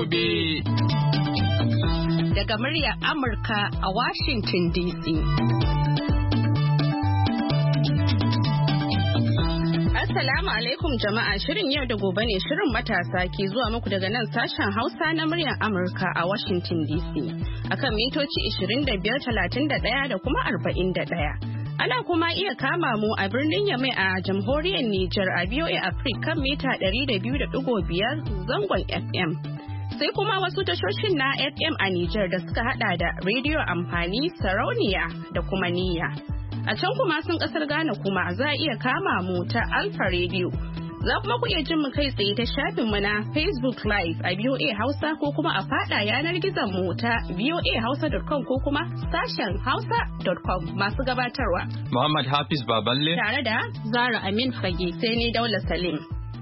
gobe. Daga muryar Amurka a Washington DC. Assalamu alaikum jama'a, shirin yau da gobe ne shirin matasa ke zuwa muku daga nan sashen Hausa na muryar Amurka a Washington DC. Akan mitoci 25, 31 da kuma 41. Ana kuma iya kama mu a birnin Yamai a jamhuriyar Nijar a VOA Africa kan mita 200.5 zangon FM. Sai kuma wasu tashoshin na FM a Nijar da suka hada da rediyo amfani, sarauniya da kuma niyya. A can kuma sun kasar Ghana kuma za a iya kama mu ta Alpha Radio. Za kuma ku iya jin mu kai tsaye ta shafin mu na Facebook Live a VOA Hausa ko kuma a fada yanar gizon mu ta voahausa.com ko kuma sashen hausa.com masu gabatarwa. Muhammad Hafiz Baballe. Tare da Zara Amin Fage sai ni Daula Salim.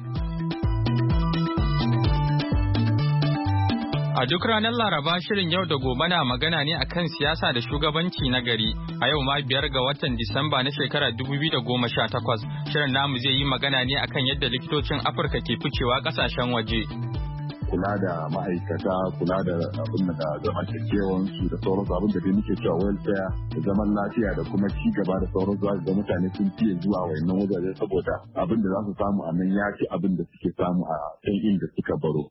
A duk ranar Laraba shirin yau da gobe na magana ne akan siyasa da shugabanci na gari. A yau ma 5 ga watan Disamba na shekarar 2018 shirin namu zai yi magana ne akan yadda likitocin Afirka ke ficewa kasashen waje. Kula da ma'aikata, kula da abin da zamantakewansu da sauransu abin da dai muke cewa welfare da zaman lafiya da kuma ci gaba da sauransu da mutane sun fiye zuwa wayannan wajaje saboda abin da za su samu a nan ya ci abin da suke samu a can inda suka baro.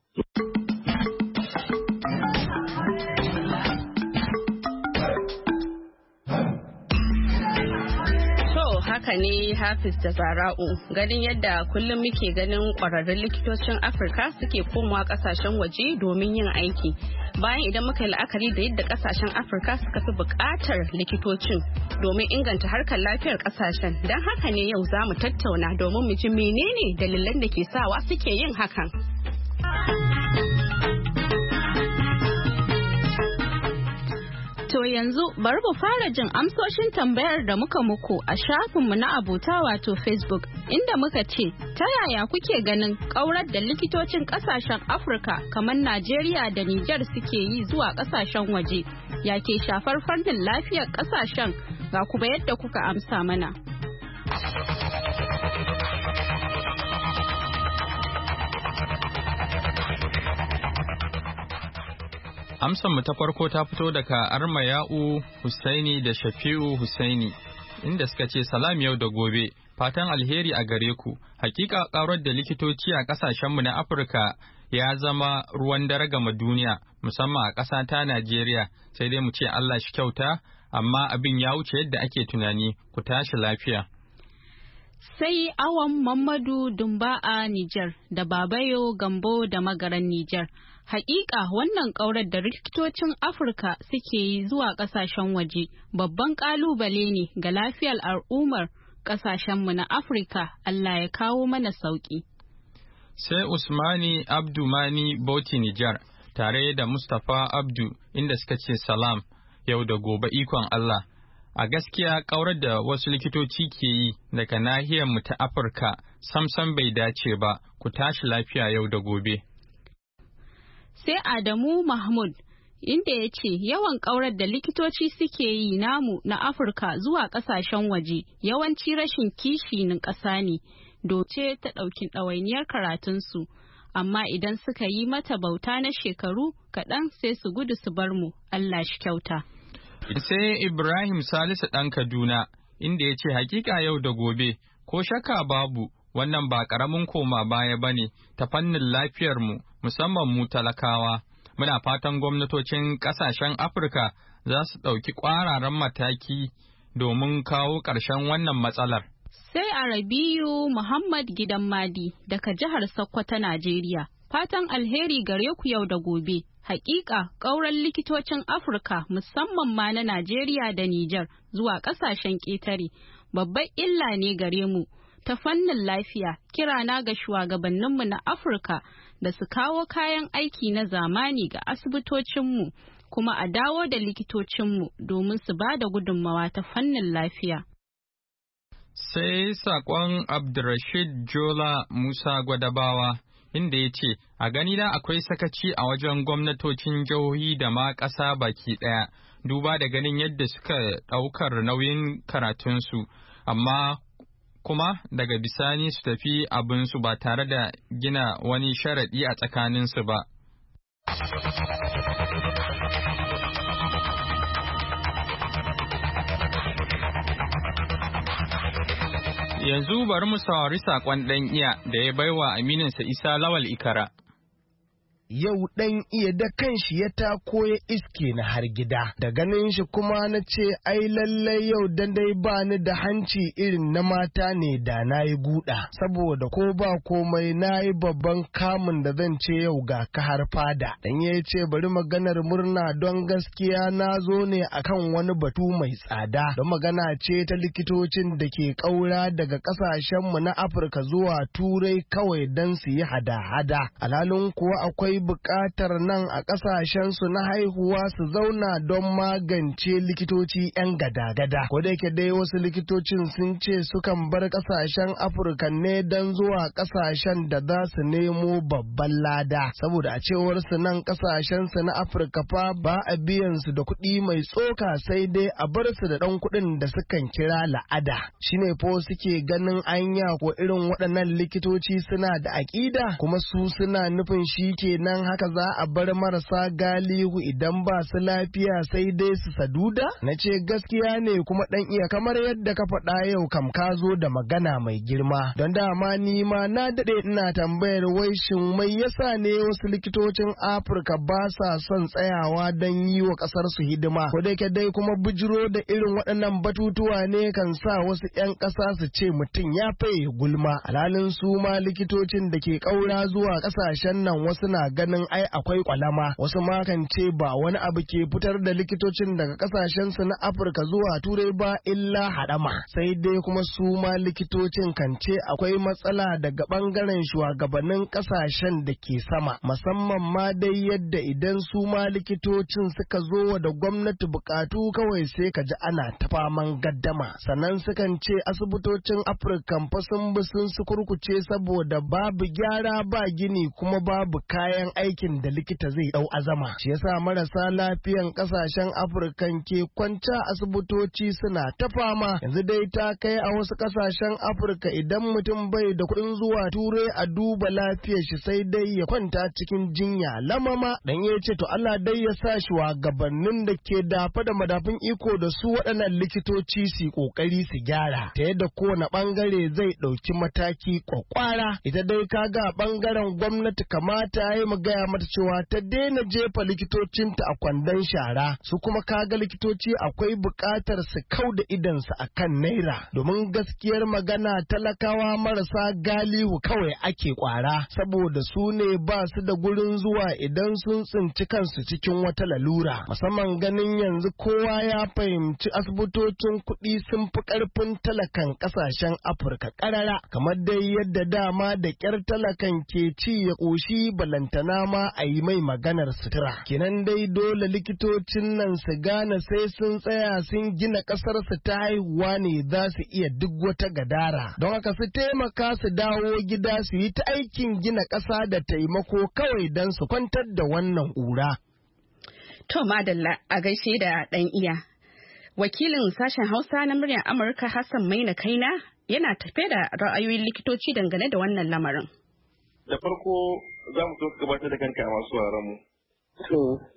Haka ne Hafiz da Zara'u, ganin yadda kullum muke ganin kwararrun likitocin Afirka suke komawa kasashen waje domin yin aiki. Bayan idan muka yi la'akari da yadda kasashen Afirka suka fi buƙatar likitocin domin inganta harkar lafiyar kasashen, don haka ne yau za mu tattauna domin mu ji menene dalilan da ke sawa suke yin hakan. To yanzu bari mu fara jin amsoshin tambayar da muka muku a shafinmu na abota wato Facebook, inda muka ce ta yaya kuke ganin ƙaurar da likitocin ƙasashen Afirka kamar Najeriya da Nijar suke yi zuwa ƙasashen waje ya ke shafar fannin lafiyar ƙasashen, ga kuma yadda kuka amsa mana. Amsanmu ta farko ta fito daga Armayau Husaini da Shafi'u Husaini, inda suka ce salam yau da gobe, fatan alheri a gare ku. Hakika ƙarar da likitoci a ƙasashenmu na Afirka ya zama ruwan dare gama duniya, musamman a ƙasa ta Najeriya, sai dai mu ce Allah shi kyauta, amma abin ya wuce yadda ake tunani, ku tashi lafiya. Sai Awon Mamadu Dumba a Nijar da Babayo Gambo da Magaran Nijar. Hakika wannan ƙaurar da likitocin Afirka suke yi zuwa ƙasashen waje babban ƙalubale ne ga lafiyar al'ummar ƙasashenmu na Afirka. Allah ya kawo mana sauƙi. Sai Usmani Abdu Mani Bauchi Nijar tare da Mustapha Abdu, inda suka ce salam yau da gobe ikon Allah. A gaskiya ƙaurar da wasu likitoci ke yi daga nahiyarmu ta Afirka samsam bai dace ba, ku tashi lafiya yau da gobe. Sai Adamu Mahmud, inda ya ce yawan ƙaurar da likitoci suke yi namu na Afirka zuwa ƙasashen waje yawanci rashin kishinin ƙasa ne, doce ta ɗauki ɗawainiyar karatunsu, amma idan suka yi mata bauta na shekaru kaɗan sai su gudu su bar mu, Allah shi kyauta. Sai Ibrahim Salisu ɗan Kaduna, inda ya ce hakika yau da gobe, ko shakka babu, wannan ba ƙaramin koma baya ba ne ta fannin lafiyarmu, musamman mu talakawa. Muna fatan gwamnatocin ƙasashen Afirka za su ɗauki ƙwararan mataki domin kawo ƙarshen wannan matsalar. Sai Arabiyu Muhammad Gidan Madi daga jihar Sokoto, Najeriya. Fatan alheri gare ku yau da gobe. Hakika ƙauran likitocin Afirka musamman ma na Najeriya da Nijar zuwa ƙasashen ƙetare babban illa ne gare mu ta fannin lafiya. Kirana ga shugabanninmu na Afirka da su kawo kayan aiki na zamani ga asibitocinmu kuma a dawo da likitocinmu domin su ba da gudunmawa ta fannin lafiya. Sai saƙon Abdurrashid Jola Musa Gwadabawa, inda ya ce, a ganina akwai sakaci a wajen gwamnatocin jihohi da ma ƙasa baki ɗaya, duba da ganin yadda suka ɗaukar nauyin karatunsu, amma kuma daga bisani su tafi abinsu ba tare da gina wani sharaɗi a tsakaninsu ba. Yanzu bari mu saurari saƙon ɗan iya da ya baiwa amininsa Isa Lawal Ikara. Yau ɗan iya da kanshi ya tako ya iske na har gida, da ganin shi kuma na ce ai lallai yau dan dai ba ni da hanci irin na mata ne da na yi guda, saboda ko ba komai na yi babban kamun da zan ce yau ga ka har fada. Dan ya ce bari maganar murna don gaskiya na zo ne akan wani batu mai tsada, don magana ce ta likitocin da ke ƙaura daga ƙasashenmu na Afirka zuwa Turai kawai don su yi hada-hada. Alhalin kuwa akwai buƙatar nan a ƙasashensu na haihuwa su zauna don magance likitoci 'yan gada-gada. Ko da yake dai wasu likitocin sun ce sukan bar ƙasashen Afirka ne don zuwa ƙasashen da za su nemo babban lada, saboda a cewar su nan ƙasashensu na Afirka fa ba a biyan su da kuɗi mai tsoka, sai dai a bar su da ɗan kuɗin da sukan kira la'ada. Shine ko suke ganin anya ko irin waɗannan likitoci suna da aƙida, kuma su suna nufin shi kenan haka za a bar marasa galihu idan ba su lafiya sai dai su saduda? Na ce gaskiya ne kuma ɗan iya, kamar yadda ka faɗa yau kam ka zo da magana mai girma. Don dama ni ma na daɗe ina tambayar wai shin mai yasa ne wasu likitocin Afirka ba sa son tsayawa don yi wa ƙasar su hidima. Ko da dai kuma bijiro da irin waɗannan batutuwa ne kan sa wasu 'yan ƙasa su ce mutum ya faye gulma. Alhalin su ma likitocin da ke ƙaura zuwa ƙasashen nan wasu na ganin ai akwai kwalama, wasu ma kan ce ba wani abu ke fitar da likitocin daga kasashen su na Afirka zuwa Turai ba illa hadama. Sai dai kuma su ma likitocin kan ce akwai matsala daga bangaren shugabannin kasashen da ke sama, musamman ma dai yadda idan su ma likitocin suka zo da gwamnati bukatu kawai sai ka ji ana ta faman gaddama. Sannan sukan ce asibitocin Afirka fa sun bi sun su kurkuce saboda babu gyara ba gini kuma babu kayan aikin da likita zai dau azama. Shi yasa marasa lafiyan kasashen Afirka ke kwanta asibitoci suna ta fama. Yanzu dai ta kai a wasu kasashen Afirka idan mutum bai da kuɗin zuwa Turai a duba lafiyar shi sai dai ya kwanta cikin jinya lamama. Dan ya ce to Allah dai ya sa shi wa gabanin da ke dafa da madafin iko da su waɗannan likitoci su kokari su gyara ta yadda kowane bangare zai ɗauki mataki kwakwara. Ita dai kaga bangaren gwamnati kamata ya mu gaya mata cewa ta daina jefa likitocinta a kwandon shara, su kuma kaga likitoci akwai buƙatar su kau da idansu a kan naira, domin gaskiyar magana talakawa marasa galihu kawai ake kwara, saboda su ne ba su da gurin zuwa idan sun tsinci kansu cikin wata lalura, musamman ganin yanzu kowa ya fahimci asibitocin kuɗi sun fi ƙarfin talakan ƙasashen Afirka ƙarara, kamar dai yadda dama da ƙyar talakan ke ci ya ƙoshi balantana ma a yi mai maganar sutura. Kenan dai dole likitocin nan su gane sai sun tsaya sun gina ƙasar su ta haihuwa ne za su iya duk wata gadara. Don haka su taimaka su dawo gida su yi ta aikin gina ƙasa da taimako kawai don su kwantar da wannan ƙura. To madalla a gaishe da ɗan iya. Wakilin sashen Hausa na muryar Amurka Hassan Maina Kaina yana tafe da ra'ayoyin likitoci dangane da wannan lamarin. Da farko za mu so gabatar da kanka a masu mu. To,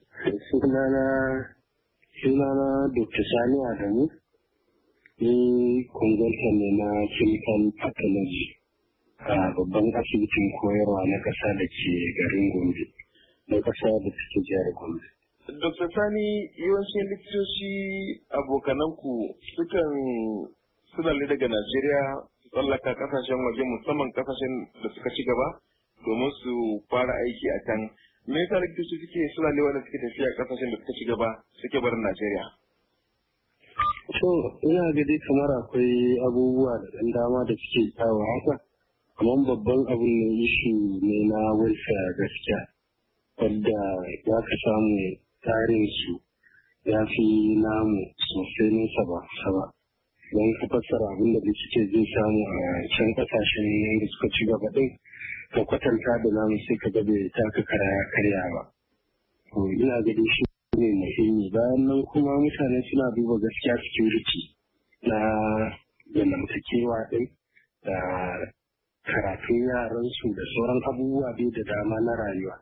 sunana Dr. Sani Adamu, ni consultant ne na chemical pathology a babban asibitin koyarwa na ƙasa da ke garin Gombe, na ƙasa da take jihar Gombe. Dr. Sani, yawancin likitoci abokananku sukan sulale daga Najeriya su tsallaka kasashen waje musamman kasashen da suka ci gaba domin su fara aiki a can. Me yasa likitoci suke sulalewa da suke tafiya kasashen da suka ci gaba suke barin Najeriya? So, ina ga dai kamar akwai abubuwa da ɗan dama da suke kawo haka, kamar babban abin ne ishu ne na welfare gaskiya, wadda za ka samu tarin su ya fi namu sosai nesa ba saba. Don ka fassara abin da suke zai samu a can kasashen da suka ci gaba ɗin, ka kwatanta da namu sai ka bai taka karya ba. To ina ga dai shi ne muhimmi. Bayan nan kuma mutane suna duba gaskiya security na zamantakewa ɗin da karatun yaransu da sauran abubuwa dai da dama na rayuwa.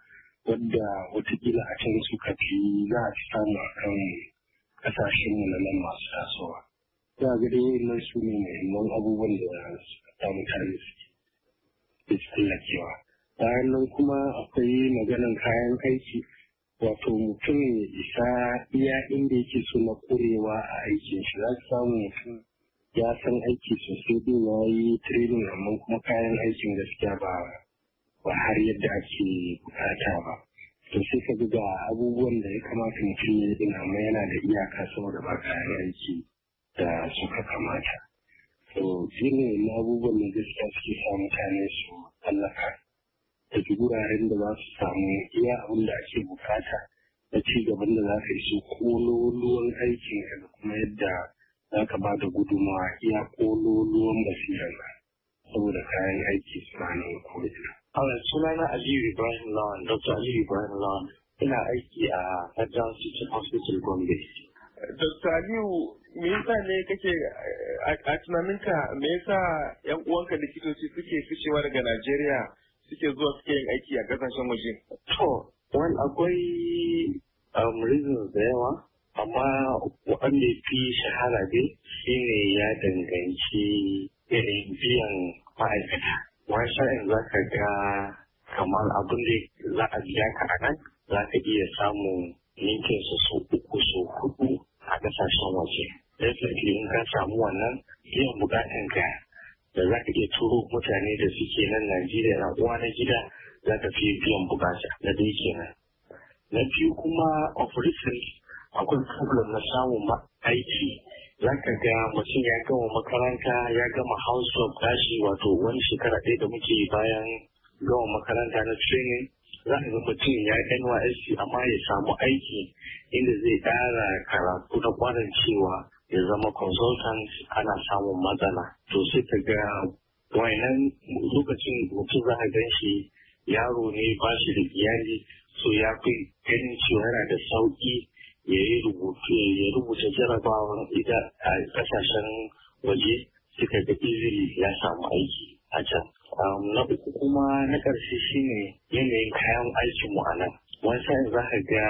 wadda watakila a can suka fi za a fi samu a kan ƙasashen mu na nan masu tasowa. Za ga dai nan su ne muhimman abubuwan da ta mutane suke tsallakewa. Bayan nan kuma akwai maganan kayan aiki, wato mutum ya isa iya inda yake so na ƙurewa a aikin shi. Za ka samu mutum ya san aiki sosai din ya yi training, amma kuma kayan aikin gaskiya ba har yadda ake bukata ba. To sai ka ga abubuwan da ya kamata mutum ya yi amma yana da iyaka saboda ba kayan aiki da suka kamata. To shi ne abubuwan da gaskiya suke sa mutane su tallaka daga wuraren da za su samu iya abin da ake bukata da ci gaban da za ka yi su kololuwan aikin da kuma yadda za ka ba da gudunmawa iya kololuwan basirar saboda kayan aiki suna nan ko'ina. Sunana Aliyu Ibrahim Lawan, Dr. Aliyu Ibrahim Lawan. Ina aiki a Federal Teaching Hospital Gombe. Dr. Aliyu, me yasa ne kake a tunaninka me yasa yan uwanka likitoci suke ficewa daga Najeriya suke zuwa suke yin aiki a kasashen waje? To, akwai reasons da yawa, amma wanda fi shahara dai shine ya danganci irin biyan ma'aikata. Wani sa'in za ka ga kamar abin da za a biya ka a nan za ka iya samun ninkin su 3 su 4 a kasashen waje. Definitely in ka samu wannan biyan bukatan ka da za ka iya turo mutane da suke nan Najeriya na uwa na gida za ka fi biyan bukata na dai kenan. Na biyu kuma of recent akwai problem na samun aiki. Za ka ga mutum ya gama makaranta ya gama house job tashi, wato wani shekara ɗaya da muke bayan gama makaranta na training. Za ka ga mutum ya NYSC amma ya samu aiki inda zai ƙara karatu na kwanan cewa ya zama consultant, ana samun matsala. To sai ka ga wayannan lokacin mutum za ka gan shi yaro ne ba shi da iyali, so ya fi ganin cewa yana da sauƙi ya rubuta jarabawa idan a kasashen waje suka ga izini ya samu aiki a can. Na uku kuma na ƙarshe shine yanayin kayan aikin mu a nan. Wani sa'in za ka ga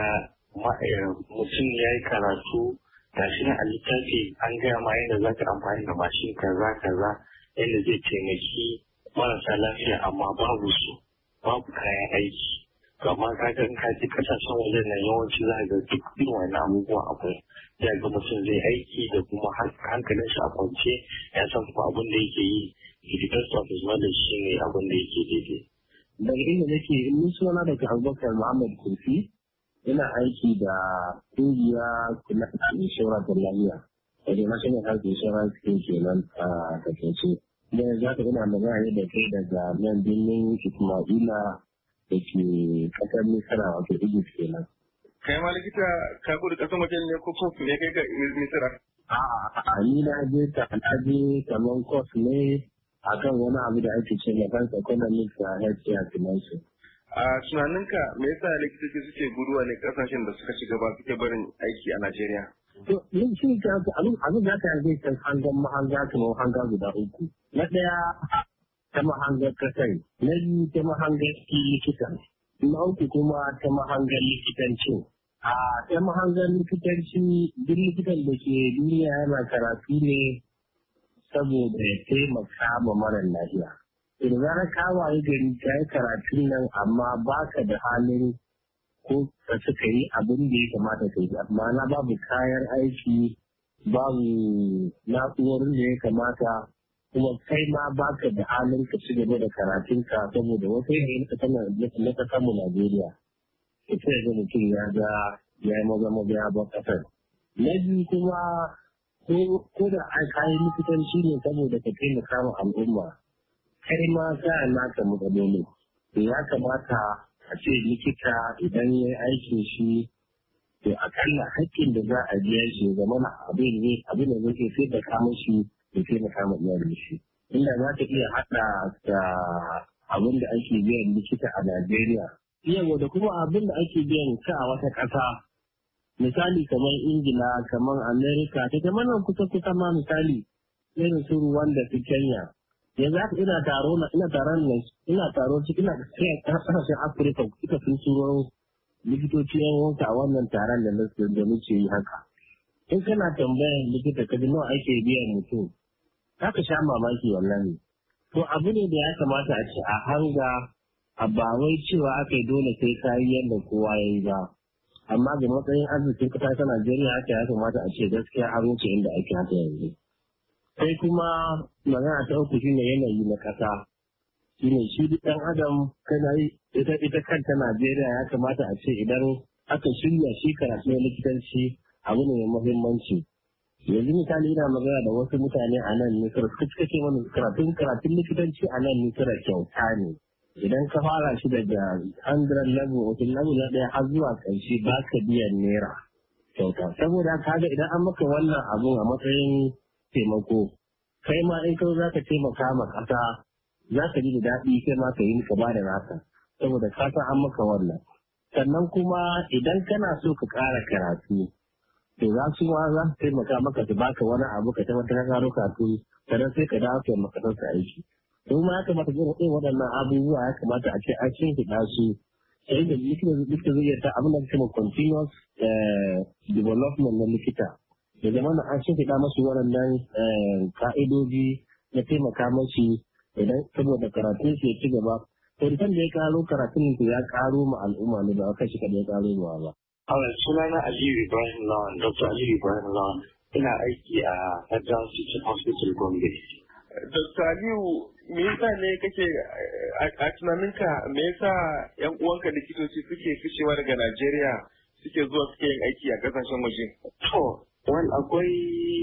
mutum ya yi karatu ga shi na a littafi an gaya ma yadda za ka amfani da mashin kaza yadda zai taimaki marasa lafiya, amma babu kayan aiki. Amma ka ga in ka ji kasashen wajen nan yawanci za ga duk irin wani abubuwa akwai. Ya ga mutum zai aiki da kuma hankalin shi a kwance, ya san kuma abin da yake yi, the best of his knowledge shi ne abin da yake daidai. Daga inda nake in suna daga Abubakar Muhammad Kurfi, ina aiki da kungiya kula da inshora da lafiya. Daga National Health Insurance Scheme kenan a takaice. Da za ka ina magana ne da kai daga nan birnin Ismaila da ke kasar Misira, wato Egypt kenan. Kai ma likita ka gudu kasan wajen ne ko ne kai ga Misira? A'a, ni na je kamar course ne akan wani abu da ake ce na Health Economics a Healthcare Finance. A tunaninka me yasa likitoci suke guduwa ne kasashen da suka ci gaba suke barin aiki a Najeriya? To, yin shi abin da aka yi kan mahanga kamar hanga guda 3. Na ɗaya ta mahangar kasar, na biyu ta mahangar likitan, na uku kuma ta mahangar likitancin. Ta mahangar likitanci, duk likitan da ke duniya yana karatu ne saboda ya taimaka ma marar lafiya. Idan zarar ka waye gari ka yi karatun nan amma baka da halin ko ka suka yi abin da ya kamata ka yi, amma na babu kayan aiki, babu na'urorin da ya kamata, kuma kai ma baka da halin ka ci gaba da karatunka saboda wata yanayin na ta samu Najeriya. Ka ce ga mutum ya yi maza ya ba kasar. Na biyu kuma ko da kayan likitanci ne saboda ka taimaka ma al'umma, kai ma za a naka matsaloli. Ya kamata a ce likita idan ya yi aikin shi, to akalla haƙƙin da za a biya shi zama abin da zai sai da kama shi da taimaka ma iyalin shi. Inda za ta iya haɗa da abin da ake biyan likita a Najeriya. Yawa da kuma abin da ake biyan ka a wata ƙasa. Misali kamar Ingila, kamar Amerika, ta kamar nan kusa ma misali irin su Rwanda su Kenya. yanzu haka ina taro cikin kasashen Afirka suka fi turo likitoci yan wanka a wannan taron da muke yi haka. In kana tambayan likita kaji nawa ake biyan mutum, za ka sha mamaki wallahi. To abu ne da ya kamata a ce a hanga a ba wai cewa aka yi dole sai ka yi yadda kowa ya yi ba. Amma ga matsayin arzikin kasa ta Najeriya haka ya kamata a ce gaskiya an wuce inda ake haka yanzu. Sai kuma magana ta uku shine yanayi na kasa. Shine shi duk ɗan adam kana yi ita kanta Najeriya ya kamata a ce idan aka shirya shi karatu na likitanci abu ne mai muhimmanci. Yanzu misali ina magana da wasu mutane a nan Misira suka ce mana karatun likitanci a nan Misira kyauta ne. Idan ka fara shi daga 100 level, wato level na ɗaya har zuwa ƙarshe ba ka biyan naira kyauta. Saboda kaga idan an maka wannan abun a matsayin taimako, kai ma in ka za ka taimaka ma ƙasa za ka ji da daɗi kai ma ka yi ka ba da naka. Saboda ka san an maka wannan. Sannan kuma idan kana so ka ƙara karatu, to za su taimaka maka su baka wani abu ka tabbatar ka karo karatu, sannan sai ka dawo kai maka ɗauka aiki. Domin ya kamata irin waɗannan abubuwa ya kamata a ce an shimfiɗa su sai da likita zai yarda abin da kuma continuous development na likita. Da zama da an shimfiɗa masu waɗannan ka'idoji na taimaka mashi idan saboda karatun su ya ci gaba. To da ya karo karatun su ya karo ma al'umma ne ba kai shi kaɗai ya karo ma ba. Sunana Aliyu Ibrahim Lawan, Dr. Aliyu Ibrahim Lawan. Ina aiki a Federal City Hospital Gombe. Dr. Aliyu, me yasa ne kake a tunaninka me yasa yan uwanka likitoci suke ficewa daga Najeriya suke zuwa suke yin aiki a kasashen waje? To, akwai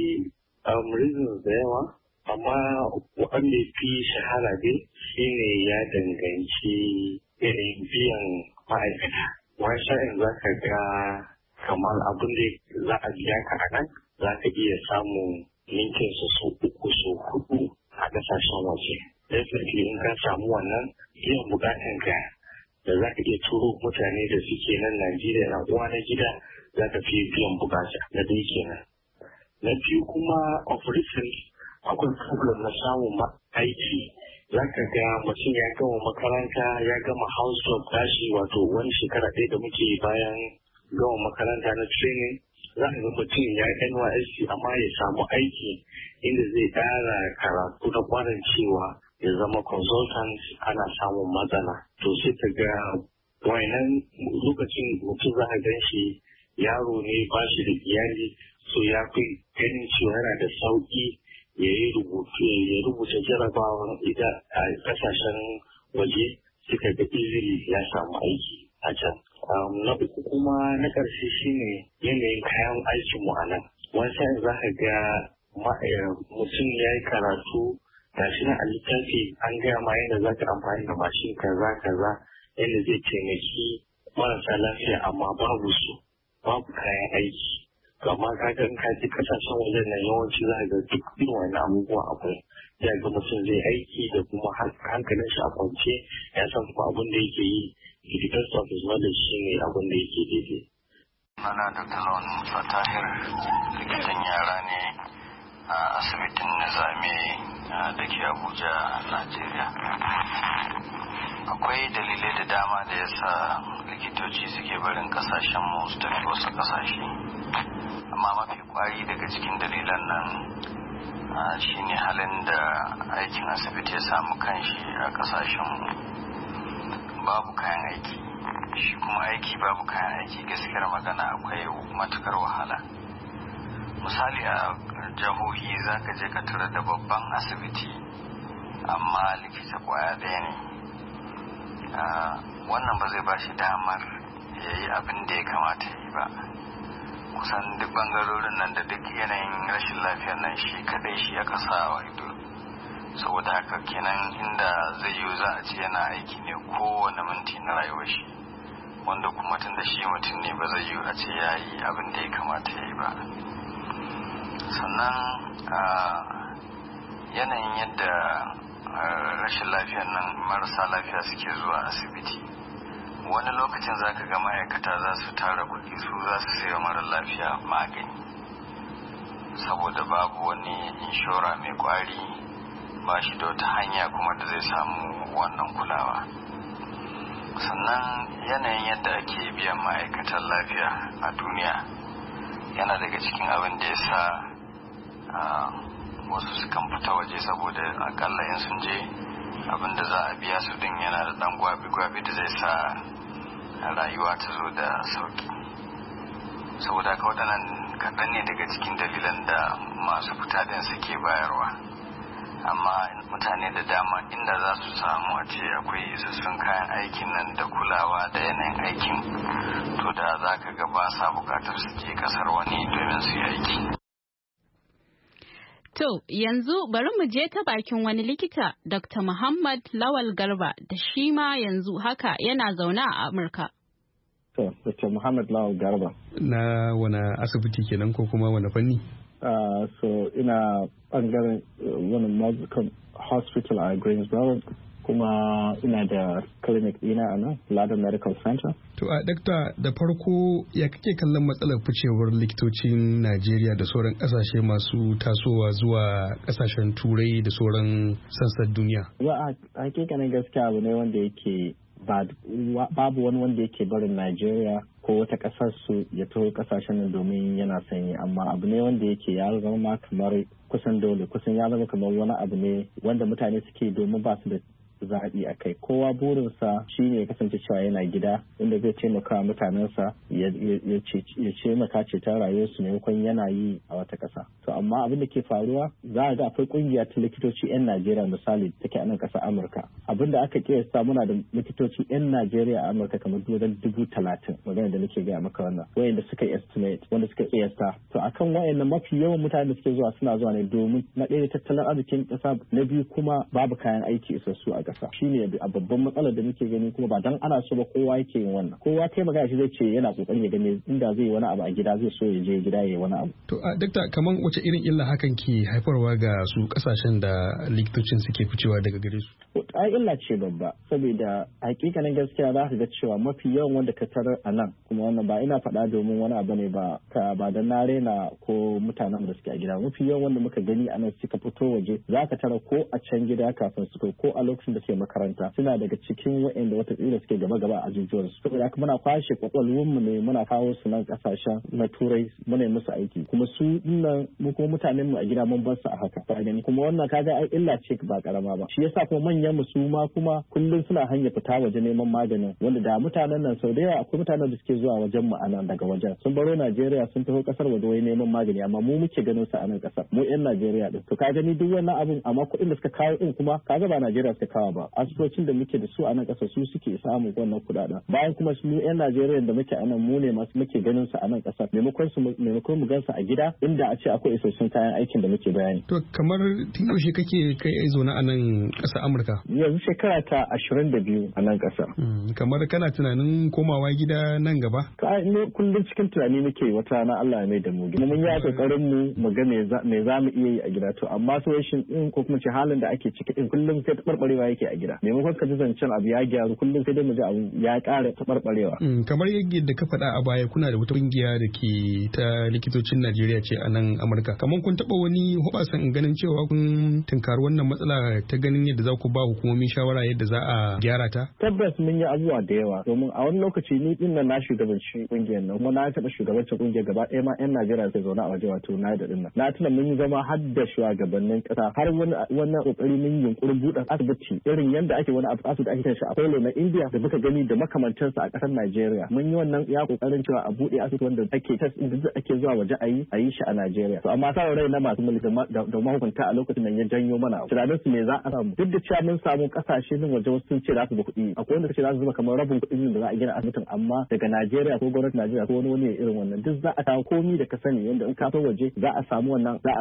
reasons da yawa, amma wanda fi shahara dai shine ya danganci irin biyan ma'aikata. Wani sha'in za ka ga kamar abin da za a biya ka a nan za ka iya samun ninkin su 3 su 4 a kasashen waje. Definitely in ka samu wannan biyan bukatan ka da za ka iya turo mutane da suke nan Najeriya na uwa na gida za ka fi biyan bukata na dai kenan. Na biyu kuma of recent akwai problem na samun aiki. Za ka ga mutum ya gama makaranta ya gama house job tashi wato wani shekara ɗaya da muke bayan gama makaranta na training. Za ka ga mutum ya yi NYSC amma ya samu aiki inda zai ƙara karatu na kwanan cewa ya zama consultant ana samun matsala. To sai ka ga wannan lokacin mutum za a gan shi yaro ne ba shi da iyali, so ya fi ganin cewa yana da sauƙi ya rubuta jarabawan ita a kasashen waje suka ga izini ya samu aiki a can. Na uku kuma na ƙarshe shine yanayin kayan aikin mu a nan. Wani sa'in za ka ga mutum ya yi karatu ga shi na a littafi an gaya ma yadda za ka amfani da mashin kaza yadda zai taimaki marasa lafiya amma babu kayan aiki. Kama kaga in kaji kasashen wajen nan yawanci za a ga duk irin wani abubuwa akwai. Ya ga mutum zai aiki da kuma hankalin shi a kwance ya san kuma abin da yake yi the best of his knowledge shi ne abin da yake daidai. Mana Dr. Lawan Musa Tahir, likitan yara ne a asibitin Nizami da ke Abuja, Najeriya. Akwai dalilai da dama da yasa likitoci suke barin kasashen mu su tafi wasu kasashe. Amma mafi kwari daga cikin dalilan nan shine halin da aikin asibiti ya samu kanshi a kasashen babu kayan aiki. Shi kuma aiki babu kayan aiki gaskiyar magana akwai matukar wahala. Misali a jihohi za ka je ka tura da babban asibiti amma likita kwaya ɗaya ne. Wannan ba zai ba shi damar ya yi abin da ya kamata ya yi ba. Kusan duk bangarorin nan da duk yanayin rashin lafiyar nan shi kadai shi aka sa wa ido. Saboda haka kenan inda zai yi za a ce yana aiki ne kowane minti na rayuwar shi, wanda kuma tun da shi mutum ne ba zai yi a ce ya yi abin da ya kamata ya yi ba. Sannan yanayin yadda rashin lafiyar nan marasa lafiya suke zuwa asibiti, wani lokacin za ka ga ma'aikata za su tara kuɗi su za su sayo mara lafiya magani saboda babu wani inshora mai kwari ba shi da wata hanya kuma da zai samu wannan kulawa. Sannan yanayin yadda ake biyan ma'aikatan lafiya a duniya yana daga cikin abin da ya sa wasu sukan fita waje saboda akalla in sun je abin da za a biya su din yana da dan gwabi-gwabi da zai sa rayuwa ta zo da sauki. Saboda haka waɗannan kaɗan ne daga cikin dalilan da masu fita din suke bayarwa. Amma mutane da dama inda za su samu a ce akwai isassun kayan aikin nan da kulawa da yanayin aikin, to da za ka ga ba sa bukatar su je kasar wani domin su yi aiki. To yanzu bari mu je ta bakin wani likita, Dr. Muhammad Lawal Garba, da shi ma yanzu haka yana zaune a Amurka. To, Dr. Muhammad Lawal Garba. Na wani asibiti kenan ko kuma wani fanni? So ina bangaren wani medical hospital a Greensboro, kuma ina da clinic ɗina a nan, Lada Medical Center. To a dakta, da farko ya kake kallon matsalar ficewar likitocin Najeriya da sauran kasashe masu tasowa zuwa kasashen Turai da sauran sassan duniya? A hakikanin gaskiya abu ne wanda yake babu wani wanda yake barin Najeriya ko wata kasar su ya taho kasashen nan domin yana sanyi, amma abu ne wanda yake ya zama kamar kusan dole, kusan ya zama kamar wani abu ne wanda mutane suke domin ba su da zaɓi a kai. Kowa burinsa shi ne ya kasance cewa yana gida inda zai taimaka mutanensa ya taimaka ceton rayuwarsu maimakon yana yi a wata ƙasa. To amma abin da ke faruwa za a ga akwai ƙungiya ta likitoci 'yan Najeriya misali take a nan ƙasar Amurka. Abin da aka kiyasta muna da likitoci 'yan Najeriya a Amurka kamar wajen 30,000 magana da nake gaya maka wannan. Wayanda suka estimate wanda suka kiyasta. To akan wayannan mafi yawan mutane da suke zuwa suna zuwa ne domin na ɗaya tattalin arzikin ƙasa, na biyu kuma babu kayan aiki isassu a ƙasa. Shine a babban matsalar da muke gani, kuma ba dan ana so ba kowa yake yin wannan. Kowa kai magana shi zai ce yana kokarin ya gane inda zai yi wani abu a gida zai so ya je gida ya yi wani abu. To a dakta, kaman wace irin illa hakan ke haifarwa ga su kasashen da likitocin suke ficewa daga gare su? Ai illa ce babba, saboda hakikanin gaskiya za ka ga cewa mafi yawan wanda ka tarar a nan, kuma wannan ba ina faɗa domin wani abu ne ba da na rena ko mutanen da suke a gida. Mafi yawan wanda muka gani a nan suka fito waje za ka tara ko a can gida kafin su ko a lokacin da suke makaranta suna daga cikin waɗanda wataƙila suke gaba-gaba a ajujuwansu. Saboda haka muna kwashe kwakwalwarmu ne muna kawo su nan ƙasashen na turai muna yi musu aiki, kuma su dinnan mu kuma mutanen mu a gida mun bar su a haka. Ka gani, kuma wannan kaga ai illa ce ba karama ba. Shi yasa kuma manyan mu su ma kuma kullum suna hanya fita waje neman maganin, wanda da mutanen nan sau da yawa akwai mutanen da suke zuwa wajen mu anan daga wajen sun baro Najeriya sun taho kasar waje wai neman magani, amma mu muke ganin su a nan kasar mu 'yan Najeriya din. To ka gani duk wannan abun, amma kuɗin da suka kawo din kuma kaga ba Najeriya suka kawo ba, asibitocin da muke da su a nan kasar su suke samun wannan kuɗaɗen. Bayan kuma su 'yan Najeriya da muke a nan mu ne masu muke ganin su a nan kasar maimakon mu gan su a gida inda a ce akwai isassun kayan aikin da muke bayani. To kamar tun yaushe kake kai zaune a nan ƙasar Amurka? Yanzu shekara ta 22 a nan ƙasar. Kamar kana tunanin komawa gida nan gaba? Kullum cikin tunani muke wata rana Allah ya mai da mu gida. Mun yi kokarin mu ga me za mu iya yi a gida, to amma situation din ko kuma ce halin da ake ciki din kullum sai tabarbarewa yake a gida. Maimakon ka ji zancen abu ya gyaru kullum sai dai mu ji abu ya ƙara tabarbarewa. Kamar yadda ka faɗa a baya kuna da wata ƙungiya da ke ta likitocin Najeriya ce a nan Amurka. Kamar kun taɓa wani hoɓasan ganin cewa kun tunkari wannan matsala ta ganin yadda za ku ba hukumomin shawara yadda za a gyara ta? Tabbas mun yi abubuwa da yawa, domin a wani lokaci ni din nan na shugabanci kungiyar nan, kuma na taɓa shugabancin kungiyar gaba ɗaya ma 'yan Najeriya sai zaune a waje, wato na da din nan. Na tuna mun yi zama har da shugabannin ƙasa, har wannan kokari mun yi yunkurin buɗe asibiti irin yadda ake wani asibiti ake shi a Apollo na India da muka gani da makamantansa a ƙasar Najeriya. Mun yi wannan ya kokarin cewa a buɗe asibiti wanda ake test din da ake zuwa waje a yi shi a Najeriya. To amma sa rai na masu mulki da mahukunta a lokacin nan ya janyo mana tunanin su me za a samu. Duk da cewa mun samu kasashe nan waje wasu sun ce za su ba kuɗi, akwai wanda ce za su zuba kamar rabin kuɗin da za a gina asibitin, amma daga Najeriya ko gwamnatin Najeriya ko wani irin wannan duk za a kawo komi da ka sani yanda in ka so waje za a samu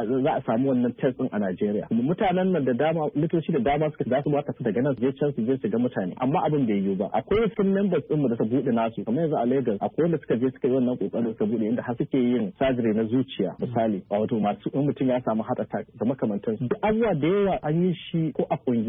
wannan test din a Najeriya. Kuma mutanen nan da dama likitoci da dama suka za su ba su daga nan su je can su je su ga mutane, amma abin bai yiwu ba. Akwai cikin members din mu da su buɗe nasu, kamar yanzu a Lagos akwai wanda suka je suka yi wannan kokarin suka buɗe inda har suke yin surgery na zuciya misali, wato masu in mutum ya samu heart attack da makamantansu. Duk abubuwa da yawa an yi shi ko a kungiyance ko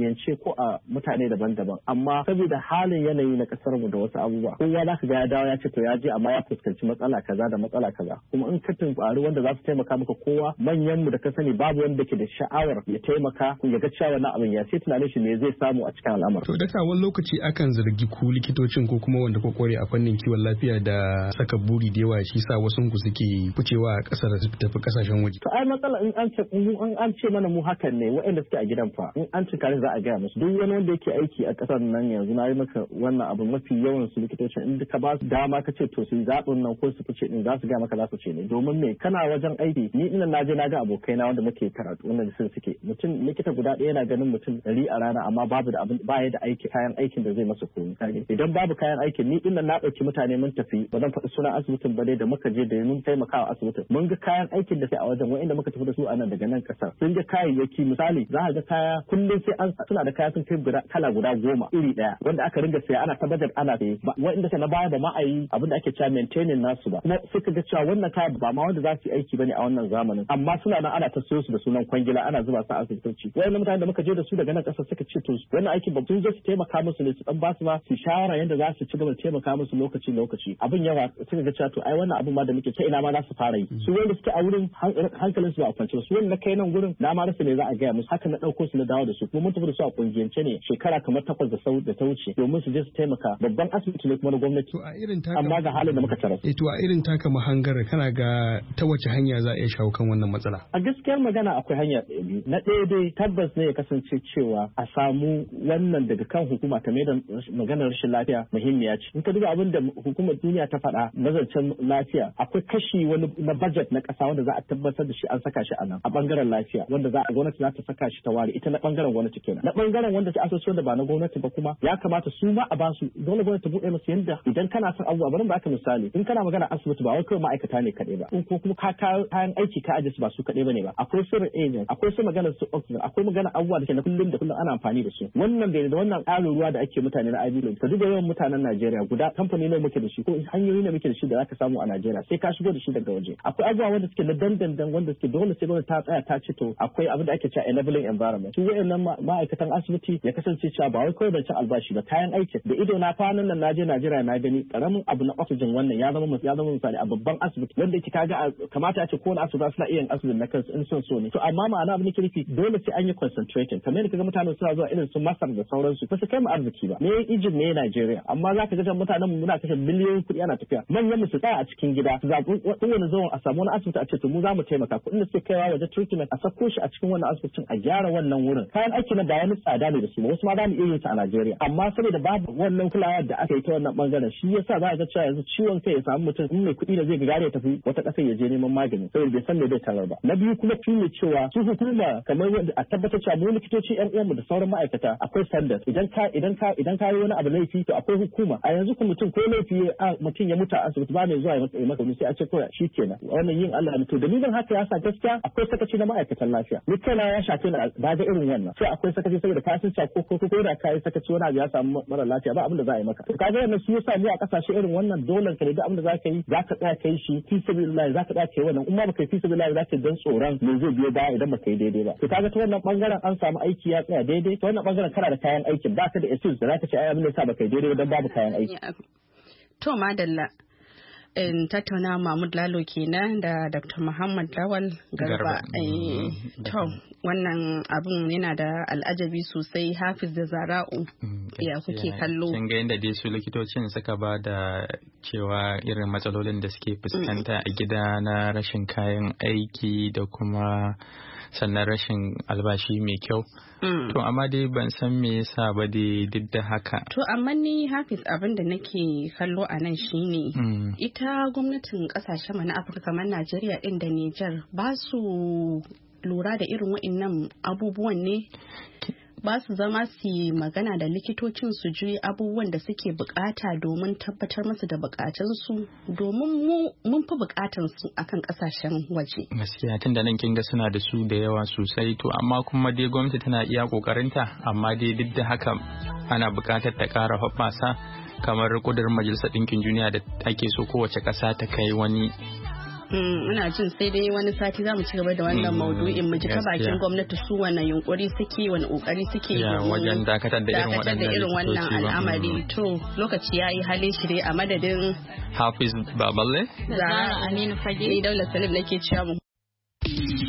ko a mutane daban-daban, amma saboda halin yanayi na kasar mu da wasu abubuwa kowa za ka ga ya dawo ya ce to ya je amma ya fuskanci matsala kaza da matsala kaza, kuma in ka tunkari wanda za su taimaka maka kowa manyan mu da ka sani babu wanda ke da sha'awar ya taimaka ya ga cewa wannan abin ya sai tunanin shi ne zai samu a cikin al'amari. To daka wani lokaci akan zargi ku likitocin ko kuma wanda ko kore a fannin kiwon lafiya da saka buri da yawa shi sa wasu ku suke ficewa a kasar su tafi kasashen waje. To ai matsala in an ce mana mu hakan ne waɗanda suke a gidan fa in an cika za a gaya musu duk wani wanda yake aiki a kasar nan yanzu na yi maka wannan abu mafi yawan su likitocin in ka ba su dama ka ce to su zaɓin nan ko su fice din za su gaya maka za su ce ne domin me kana wajen aiki ni ina na je na ga abokaina wanda muke karatu wannan sun suke mutum likita guda ɗaya yana ganin mutum 100 a rana amma babu da abin baya da aiki kayan aikin da zai masa koyi idan babu kayan aikin ni ina na ɗauki mutane mun tafi ba zan faɗi sunan asibitin ba dai da muka je da mun taimakawa asibitin mun ga kayan aikin da sai a wajen wa'inda muka tafi da su a nan daga nan kasar sun ga kayayyaki misali za a ga kaya kullum sai an suna da kaya sun kai kala guda 10 iri ɗaya wanda aka ringa saya ana tabbatar ana saye wa'inda sai na baya ba ma a yi abin da ake cewa maintaining nasu ba kuma suka ga cewa wannan kaya ba ma wanda za su yi aiki bane a wannan zamanin amma suna nan ana ta siyo su da sunan kwangila ana zuba su a asibitoci wa'inda mutane da muka je da su daga nan kasar suka ce to wannan aikin ba sun je su taimaka musu ne su dan ba su ma su shawara yanda za su ci gaba da taimaka musu lokaci abin yawa suka ga cewa to ai wannan abin ma da muke ta ina ma za su fara yi su wanda suke a wurin hankalin su ba a kwance su wanda na kai nan gurin na ma rasa ne za a gaya musu haka na dauko su na dawo da su kuma mun tafi da su a kungiyance ne shekara kamar 8 da ta wuce domin su je su taimaka babban asibiti ne kuma na gwamnati amma ga halin da muka tarar to a irin taka mahangar kana ga ta wace hanya za a iya shawo kan wannan matsala a gaskiyar magana akwai hanya ɗaya biyu na ɗaya dai tabbas ne ya kasance cewa a samu wannan daga kan hukuma ta mai da maganar rashin lafiya muhimmiya ce in ka duba abin da hukumar duniya ta faɗa na zancen lafiya akwai kashi wani na budget na ƙasa wanda za a tabbatar da shi an saka shi a nan a bangaren lafiya wanda za a gwamnati za ta saka shi ta ware ita na bangaren gwamnati kenan na bangaren wanda ta asociyo da ba na gwamnati ba kuma ya kamata su ma a ba su dole gwamnati ta buɗe musu yanda idan kana son abubuwa bari ba ka misali in kana magana asibiti ba wai kawai ma'aikata ne kaɗai ba in ko kuma kayan aiki ka aje su ba su kaɗai ba ne ba akwai sirrin agent akwai su magana su oxygen akwai magana abubuwa da ke na kullum da kullum ana amfani da su wannan bai da wannan ƙarin ruwa da ake mutane na Ivy League ka duba yawan mutanen Najeriya guda kamfani ne muke da shi ko hanyoyi ne muke da shi da zaka samu a Najeriya sai ka shigo da shi daga waje akwai abubuwa wanda suke na dandandan wanda suke dole sai gwamnati ta tsaya ta ce to akwai abin da ake cewa enabling environment su wayannan ma'aikatan asibiti ya kasance cewa ba wai kawai bancin albashi ba kayan aiki da ido na kwanan nan naje Najeriya na gani karamin abu na oxygen wannan ya zama misali a babban asibiti wanda yake kaga kamata a ce kowane asibiti suna iya yin asibiti na kansu in son so ne to amma ma'ana abin da ke nufi dole sai an yi concentrating kamar yadda kaga mutane suna zuwa irin su Masar da sauransu ba su kai mu arziki ba ne Egypt ne Najeriya amma za ka ga mutanen mu muna kashe miliyoyin kuɗi ana tafiya manyan mu su tsaya a cikin gida su zaɓi kowane zuwan a samu wani asibiti a ce to mu za mu taimaka kuɗin da suke kaiwa waje treatment a sako shi a cikin wannan asibitin a gyara wannan wurin kayan aiki na da wani tsada ne da su wasu ma za mu iya yin su a Najeriya amma saboda babu wannan kulawa da aka yi ta wannan bangaren shi yasa za a ga cewa yanzu ciwon kai ya samu mutum in mai kuɗi da zai gare ya tafi wata ƙasar ya je neman magani saboda bai san me zai tarar ba na biyu kuma shi ne cewa su hukuma kamar a tabbatar cewa mu likitoci ƴan uwanmu da sauran ma'aikata akwai standard idan ka yi wani abu laifi to akwai hukuma a yanzu ku mutum ko laifi mutum ya mutu a asibiti ba mai zuwa ya maka sai a ce ko shi kenan wannan yin Allah ne to dalilin haka ya sa gaskiya akwai sakaci na ma'aikatan lafiya ni kaina ya shafe na ba ga irin wannan sai akwai sakaci saboda ka san ko da kai sakaci wani abu ya samu mara lafiya ba abin da za a yi maka to kaga wannan su yasa mu a kasashe irin wannan dole ka da abin da za ka yi za ka tsaya kai shi fi sabilillah za ka tsaya kai wannan in ma baka yi fi sabilillah za ka dan tsoron me zai biyo baya idan baka yi daidai ba to kaga ta wannan bangaren an samu aiki ya tsaya daidai ta wannan bangaren kana da kayan aikin ba ka da excuse da za ka ce ai abin da yasa baka yi daidai dan babu kayan aiki to madalla in tattauna Mahmud Lalo kenan da Dr. Muhammad Lawal Garba. To wannan abun yana da al'ajabi sosai Hafiz da Zara'u ya kuke kallo. Kin ga yadda dai su likitocin suka ba da cewa irin matsalolin da suke fuskanta a gida na rashin kayan aiki da kuma sannan rashin albashi mai kyau. To amma dai ban san me yasa ba dai duk da haka. To amma ni Hafiz abin da nake kallo a nan shine ita gwamnatin kasashen mu na Afirka kamar Najeriya din da Niger ba su lura da irin wa'annan abubuwan ne. Ba su zama su yi magana da likitocin su ji abubuwan da suke bukata domin tabbatar musu da bukatunsu domin mun fi bukatansu akan kasashen waje. Gaskiya tun da nan kin ga suna da su da yawa sosai to amma kuma dai gwamnati tana iya kokarinta amma dai duk da haka ana bukatar ta kara hoɓɓasa kamar kudurin majalisar ɗinkin duniya da ake so kowace ƙasa ta kai wani Ina jin sai dai wani sati za mu ci gaba da wannan maudu'in mu ji ta bakin gwamnati su wani yunkuri suke wani kokari suke wajen dakatar da irin wannan al'amari. To lokaci yayi halin shirye a madadin Hafiz Baballe Zara Aminu Fage Daula Salim nake cewa mu